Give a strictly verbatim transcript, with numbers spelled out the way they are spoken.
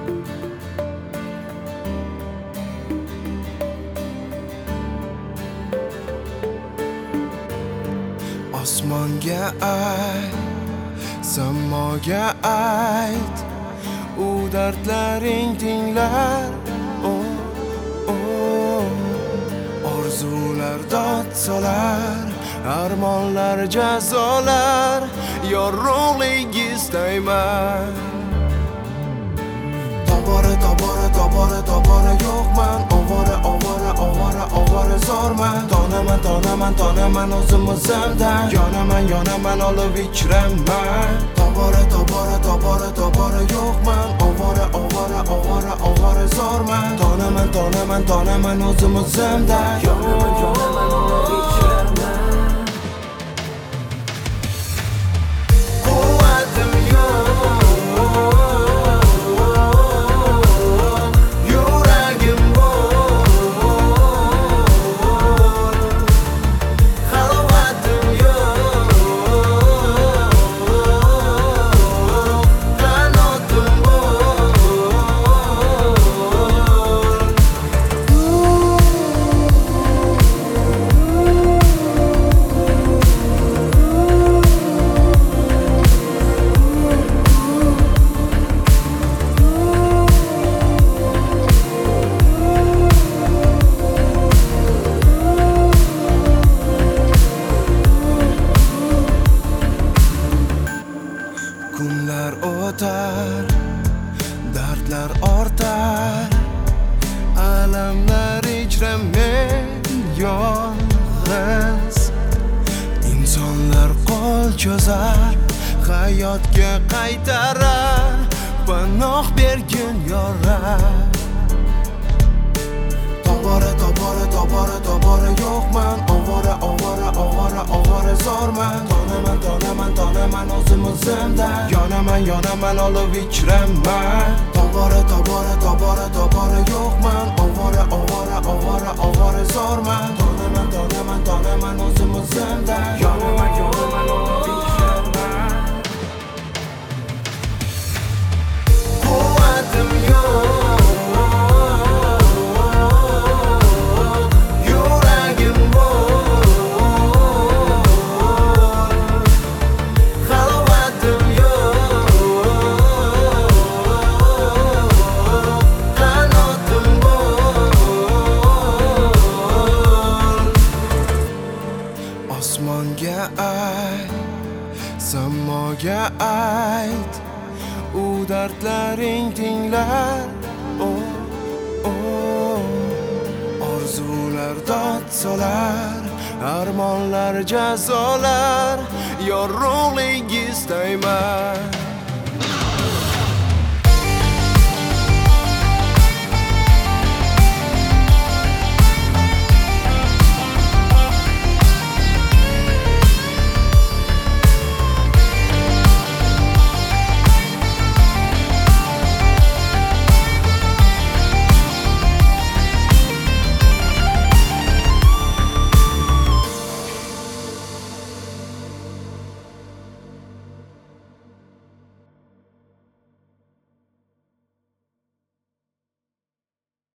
Osmonga ayt, samoga ayt, u dardlaring tinglar. Oh, oh. Orzular dod solar, armonlar jazolar, yorug'lik istayman. Tobora, tobora, tobora, tobora yo'qman. Ovora, ovora, ovora, ovora zo'rman. Tonaman, tonaman, tonaman o'zim o'zimdan. Yonaman, yonaman, olib ichiraman. Tobora, tobora, tobora, tobora yo'qman. Ovora, ovora, ovora, ovora zo'rman. Tonaman, tonaman, tonaman o'zim o'zimdan. Yonaman, yonaman, olib ichiraman. Quvvatim yo'q, yuragim bo'l. Xalvatim yo'q, qanotim bo'l. Kunlar o'tar, dardlar ortar, alamlar ichra men yolg'iz. Insonlar qo'l cho'zar, hayotga qaytarar, panoh bergin yorar. Tobora, tobora, tobora, tobora yo'qman. Ovora, ovora, ovora, ovora zo'rman. Tonaman, tonaman, tonaman o'zim o'zimdan. Yonaman, yonaman, olib ichiraman. Tobora, tobora, tobora, tobora yo'qman. Ovora, ovora, ovora, ovora zo'rman. Tonaman, tonaman, tonaman o'zim o'zimdan. Yonaman, yonaman, olib ichiraman. Quvvatim yo'q, osmonga ayt, samoga ayt, u dardlaring tinglar. Oh, oh. Orzular dod solar, armonlar jazolar, yorug'lik istayman.